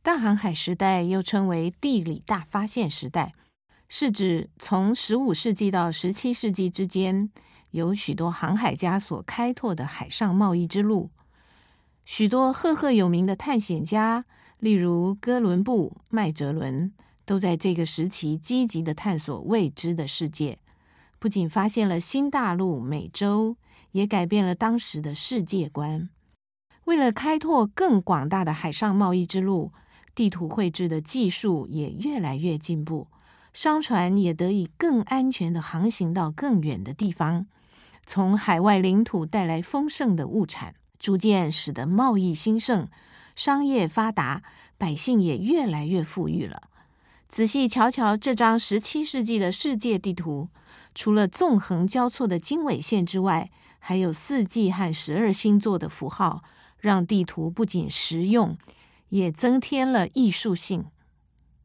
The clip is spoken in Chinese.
大航海时代又称为地理大发现时代，是指从15世纪到17世纪之间，有许多航海家所开拓的海上贸易之路。许多赫赫有名的探险家，例如哥伦布、麦哲伦，都在这个时期积极地探索未知的世界，不仅发现了新大陆美洲，也改变了当时的世界观。为了开拓更广大的海上贸易之路，地图绘制的技术也越来越进步，商船也得以更安全地航行到更远的地方，从海外领土带来丰盛的物产，逐渐使得贸易兴盛，商业发达，百姓也越来越富裕了。仔细瞧瞧这张17世纪的世界地图，除了纵横交错的经纬线之外，还有4季和12星座的符号，让地图不仅实用，也增添了艺术性。